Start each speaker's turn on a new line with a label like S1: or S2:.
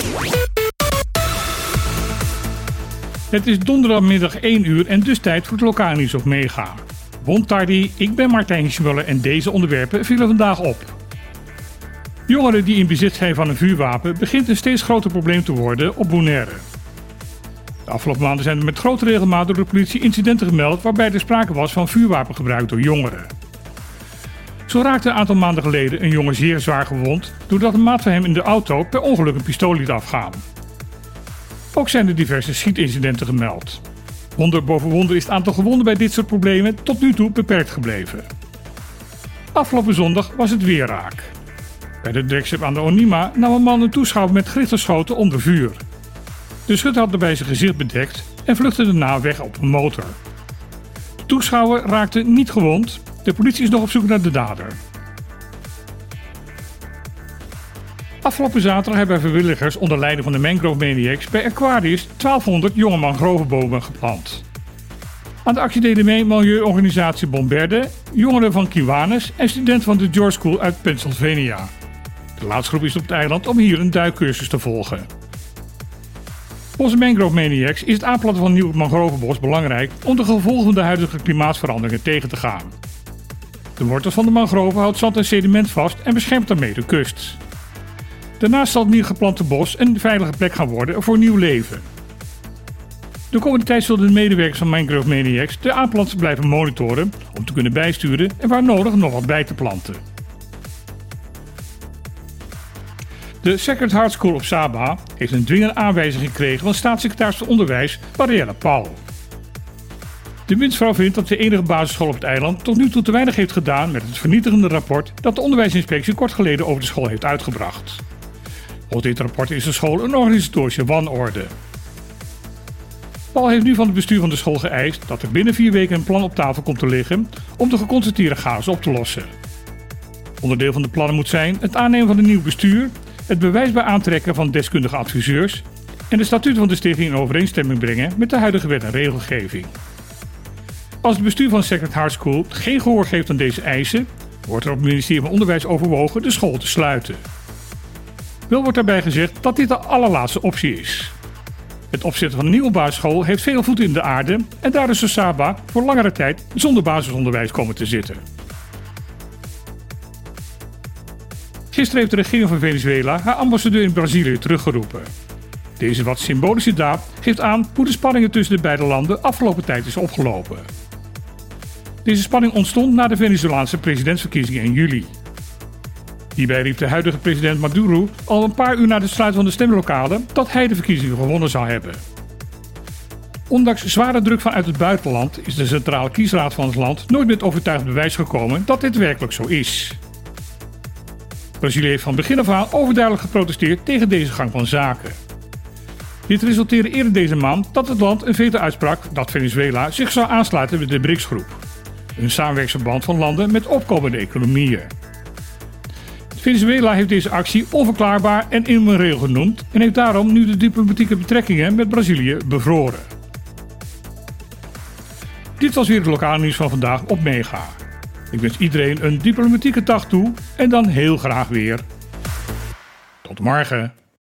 S1: Het is donderdagmiddag 1 uur en dus tijd voor het lokale nieuws op Mega. Bon tardi, ik ben Martijn Schmuller en deze onderwerpen vielen vandaag op. Jongeren die in bezit zijn van een vuurwapen begint een steeds groter probleem te worden op Bonaire. De afgelopen maanden zijn er met grote regelmaat door de politie incidenten gemeld waarbij er sprake was van vuurwapengebruik door jongeren. Zo raakte een aantal maanden geleden een jongen zeer zwaar gewond doordat een maat van hem in de auto per ongeluk een pistool liet afgaan. Ook zijn er diverse schietincidenten gemeld. Wonder boven wonder is het aantal gewonden bij dit soort problemen tot nu toe beperkt gebleven. Afgelopen zondag was het weer raak. Bij de dragstrip aan de Onima nam een man een toeschouwer met gerichteschoten onder vuur. De schutter had daarbij zijn gezicht bedekt en vluchtte daarna weg op een motor. De toeschouwer raakte niet gewond. De politie is nog op zoek naar de dader. Afgelopen zaterdag hebben vrijwilligers onder leiding van de Mangrove Maniacs bij Aquarius 1200 jonge mangrovenbomen geplant. Aan de actie deden mee milieuorganisatie Bomberde, jongeren van Kiwanis en studenten van de George School uit Pennsylvania. De laatste groep is op het eiland om hier een duikcursus te volgen. Volgens de Mangrove Maniacs is het aanplanten van nieuw mangrovenbos belangrijk om de gevolgen van de huidige klimaatsveranderingen tegen te gaan. De wortels van de mangroven houdt zand en sediment vast en beschermt daarmee de kust. Daarnaast zal het nieuw geplante bos een veilige plek gaan worden voor nieuw leven. De komende tijd zullen de medewerkers van Mangrove Maniacs de aanplanters blijven monitoren om te kunnen bijsturen en waar nodig nog wat bij te planten. De Sacred Heart School op Saba heeft een dwingende aanwijzing gekregen van staatssecretaris van Onderwijs Marielle Pauw. De windsvrouw vindt dat de enige basisschool op het eiland tot nu toe te weinig heeft gedaan met het vernietigende rapport dat de onderwijsinspectie kort geleden over de school heeft uitgebracht. Volgens dit rapport is de school een organisatorische wanorde. Paul heeft nu van het bestuur van de school geëist dat er binnen 4 weken een plan op tafel komt te liggen om de geconstateerde chaos op te lossen. Onderdeel van de plannen moet zijn het aannemen van een nieuw bestuur, het bewijsbaar aantrekken van deskundige adviseurs en de statuten van de stichting in overeenstemming brengen met de huidige wet en regelgeving. Als het bestuur van de Sacred Heart School geen gehoor geeft aan deze eisen, wordt er op het ministerie van Onderwijs overwogen de school te sluiten. Wel wordt daarbij gezegd dat dit de allerlaatste optie is. Het opzetten van een nieuwe basisschool heeft veel voeten in de aarde en daardoor is Saba voor langere tijd zonder basisonderwijs komen te zitten. Gisteren heeft de regering van Venezuela haar ambassadeur in Brazilië teruggeroepen. Deze wat symbolische daad geeft aan hoe de spanningen tussen de beide landen afgelopen tijd is opgelopen. Deze spanning ontstond na de Venezolaanse presidentsverkiezingen in juli. Hierbij riep de huidige president Maduro al een paar uur na de sluiting van de stemlokalen dat hij de verkiezingen gewonnen zou hebben. Ondanks zware druk vanuit het buitenland is de centrale kiesraad van het land nooit met overtuigend bewijs gekomen dat dit werkelijk zo is. Brazilië heeft van begin af aan overduidelijk geprotesteerd tegen deze gang van zaken. Dit resulteerde eerder deze maand dat het land een veto uitsprak dat Venezuela zich zou aansluiten bij de BRICS-groep, een samenwerkingsverband van landen met opkomende economieën. Venezuela heeft deze actie onverklaarbaar en immoreel genoemd en heeft daarom nu de diplomatieke betrekkingen met Brazilië bevroren. Dit was weer het lokale nieuws van vandaag op Mega. Ik wens iedereen een diplomatieke dag toe en dan heel graag weer. Tot morgen.